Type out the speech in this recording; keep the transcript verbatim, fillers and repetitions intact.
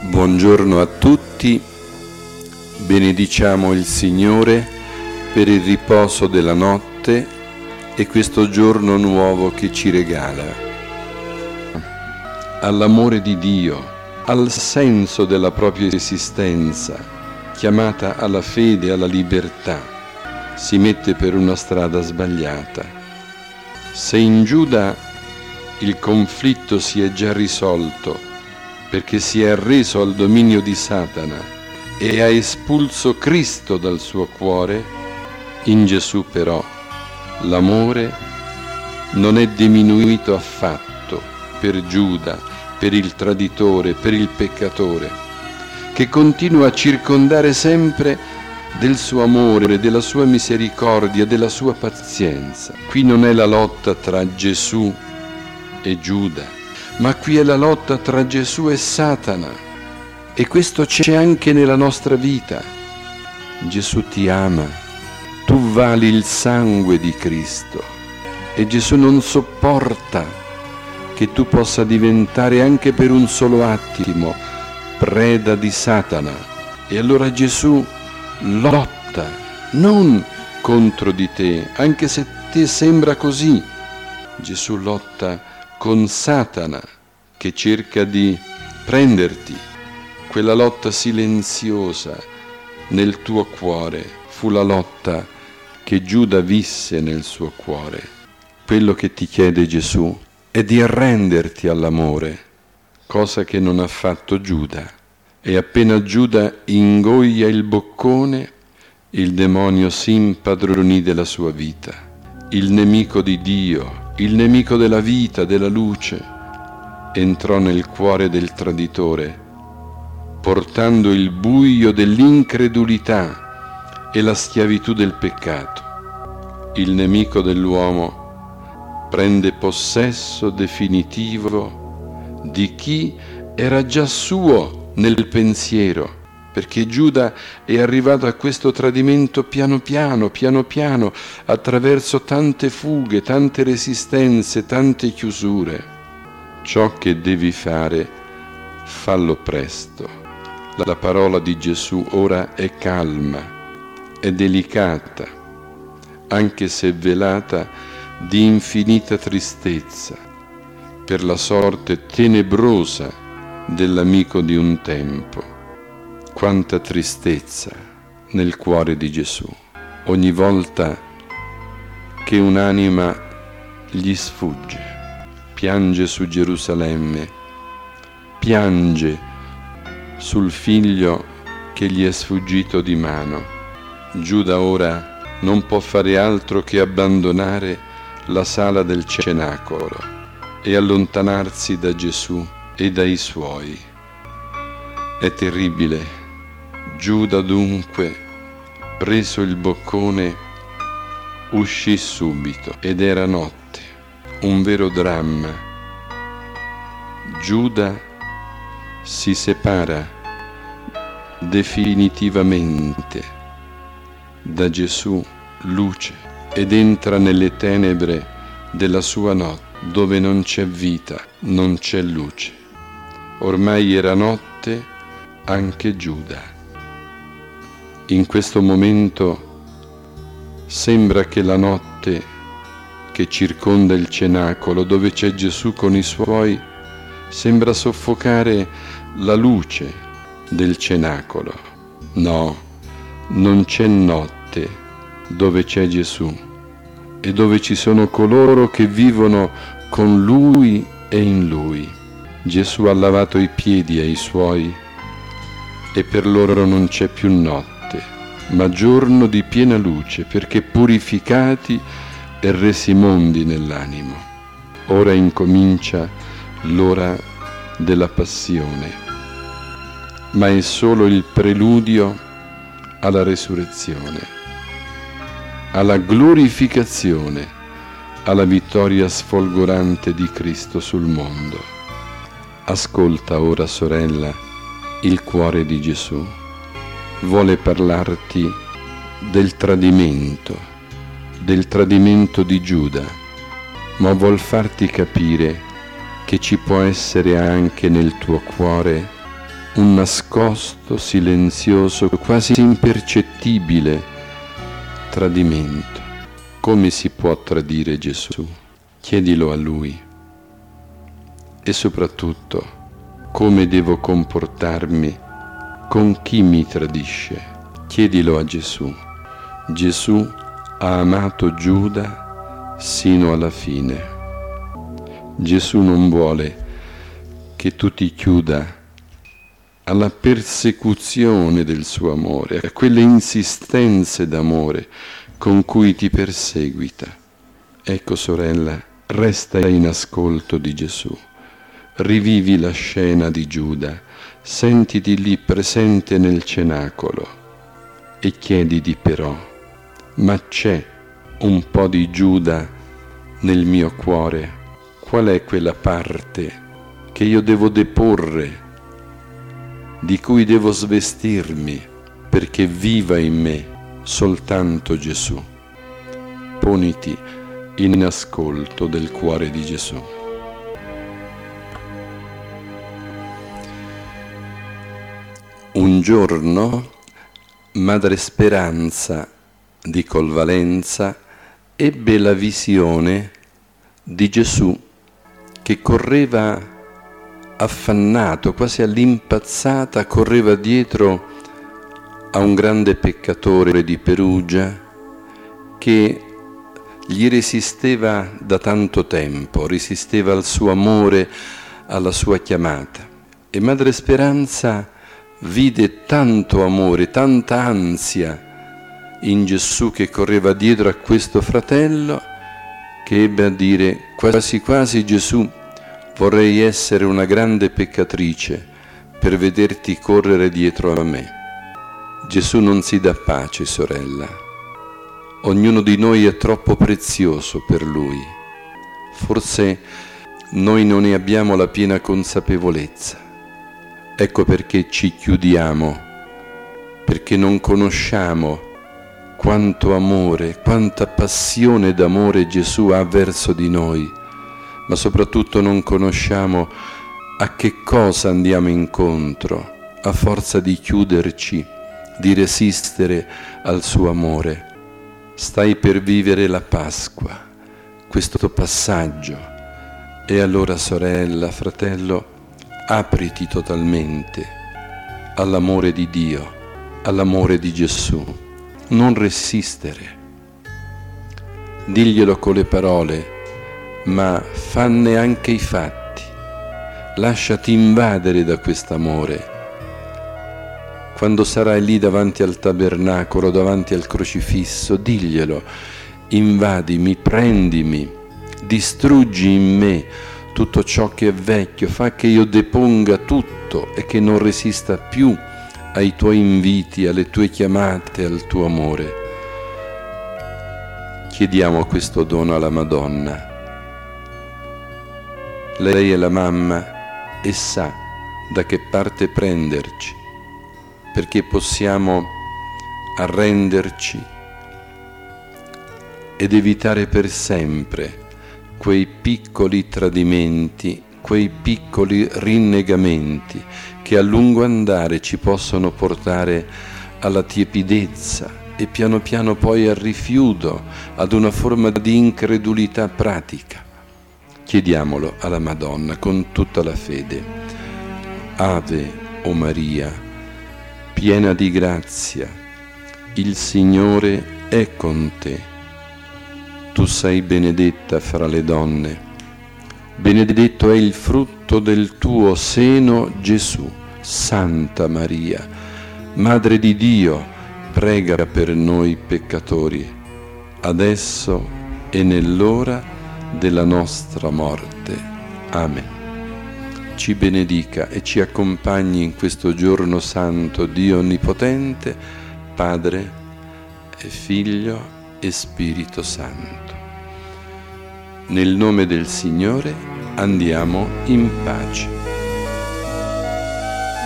Buongiorno a tutti, benediciamo il Signore per il riposo della notte e questo giorno nuovo che ci regala. All'amore di Dio, al senso della propria esistenza, chiamata alla fede e alla libertà, si mette per una strada sbagliata. Se in Giuda il conflitto si è già risolto, perché si è arreso al dominio di Satana e ha espulso Cristo dal suo cuore, in Gesù però l'amore non è diminuito affatto per Giuda, per il traditore, per il peccatore, che continua a circondare sempre del suo amore, della sua misericordia, della sua pazienza. Qui non è la lotta tra Gesù e Giuda, ma qui è la lotta tra Gesù e Satana, e questo c'è anche nella nostra vita. Gesù ti ama, tu vali il sangue di Cristo, e Gesù non sopporta che tu possa diventare anche per un solo attimo preda di Satana. E allora Gesù lotta, non contro di te, anche se ti sembra così. Gesù lotta con Satana che cerca di prenderti. Quella lotta silenziosa nel tuo cuore fu la lotta che Giuda visse nel suo cuore. Quello che ti chiede Gesù è di arrenderti all'amore, cosa che non ha fatto Giuda. E appena Giuda ingoia il boccone, il demonio si impadronì della sua vita. Il nemico di Dio, il nemico della vita, della luce, entrò nel cuore del traditore, portando il buio dell'incredulità e la schiavitù del peccato. Il nemico dell'uomo prende possesso definitivo di chi era già suo nel pensiero, perché Giuda è arrivato a questo tradimento piano piano, piano piano, attraverso tante fughe, tante resistenze, tante chiusure. Ciò che devi fare, fallo presto. La parola di Gesù ora è calma, è delicata, anche se velata di infinita tristezza, per la sorte tenebrosa dell'amico di un tempo. Quanta tristezza nel cuore di Gesù, ogni volta che un'anima gli sfugge, piange su Gerusalemme, piange sul figlio che gli è sfuggito di mano. Giuda ora non può fare altro che abbandonare la sala del cenacolo e allontanarsi da Gesù e dai suoi. È terribile. Giuda dunque, preso il boccone, uscì subito ed era notte, un vero dramma. Giuda si separa definitivamente da Gesù, luce, ed entra nelle tenebre della sua notte, dove non c'è vita, non c'è luce. Ormai era notte anche Giuda. In questo momento sembra che la notte che circonda il cenacolo, dove c'è Gesù con i suoi, sembra soffocare la luce del cenacolo. No, non c'è notte dove c'è Gesù e dove ci sono coloro che vivono con Lui e in Lui. Gesù ha lavato i piedi ai Suoi e per loro non c'è più notte, ma giorno di piena luce, perché purificati e resi mondi nell'animo. Ora incomincia l'ora della passione, ma è solo il preludio alla resurrezione, alla glorificazione, alla vittoria sfolgorante di Cristo sul mondo. Ascolta ora, sorella, il cuore di Gesù. Vuole parlarti del tradimento, del tradimento di Giuda, ma vuol farti capire che ci può essere anche nel tuo cuore un nascosto, silenzioso, quasi impercettibile tradimento. Come si può tradire Gesù? Chiedilo a Lui. E soprattutto, come devo comportarmi con chi mi tradisce? Chiedilo a Gesù. Gesù ha amato Giuda sino alla fine. Gesù non vuole che tu ti chiuda alla persecuzione del suo amore, a quelle insistenze d'amore con cui ti perseguita. Ecco, sorella, resta in ascolto di Gesù. Rivivi la scena di Giuda, sentiti lì presente nel cenacolo e chiediti però: ma c'è un po' di Giuda nel mio cuore? Qual è quella parte che io devo deporre, di cui devo svestirmi, perché viva in me soltanto Gesù? Poniti in ascolto del cuore di Gesù. Un giorno Madre Speranza di Colvalenza ebbe la visione di Gesù che correva affannato, quasi all'impazzata, correva dietro a un grande peccatore di Perugia che gli resisteva da tanto tempo, resisteva al suo amore, alla sua chiamata. E Madre Speranza vide tanto amore, tanta ansia in Gesù che correva dietro a questo fratello, che ebbe a dire: quasi quasi Gesù, vorrei essere una grande peccatrice per vederti correre dietro a me. Gesù non si dà pace, sorella. Ognuno di noi è troppo prezioso per Lui. Forse noi non ne abbiamo la piena consapevolezza. Ecco perché ci chiudiamo, perché non conosciamo quanto amore, quanta passione d'amore Gesù ha verso di noi, ma soprattutto non conosciamo a che cosa andiamo incontro a forza di chiuderci, di resistere al suo amore. Stai per vivere la Pasqua, questo passaggio, e allora, sorella, fratello, apriti totalmente all'amore di Dio, all'amore di Gesù. Non resistere. Diglielo con le parole, ma fanne anche i fatti. Lasciati invadere da quest'amore. Quando sarai lì davanti al tabernacolo, davanti al crocifisso, diglielo: invadimi, prendimi, distruggi in me tutto ciò che è vecchio, fa che io deponga tutto e che non resista più ai tuoi inviti, alle tue chiamate, al tuo amore. Chiediamo questo dono alla Madonna. Lei è la mamma e sa da che parte prenderci, perché possiamo arrenderci ed evitare per sempre quei piccoli tradimenti, quei piccoli rinnegamenti che a lungo andare ci possono portare alla tiepidezza e piano piano poi al rifiuto, ad una forma di incredulità pratica. Chiediamolo alla Madonna con tutta la fede. Ave, o Maria, piena di grazia, il Signore è con te. Tu sei benedetta fra le donne, benedetto è il frutto del tuo seno, Gesù. Santa Maria, Madre di Dio, prega per noi peccatori, adesso e nell'ora della nostra morte. Amen. Ci benedica e ci accompagni in questo giorno santo Dio Onnipotente, Padre e Figlio e Spirito Santo. Nel nome del Signore andiamo in pace.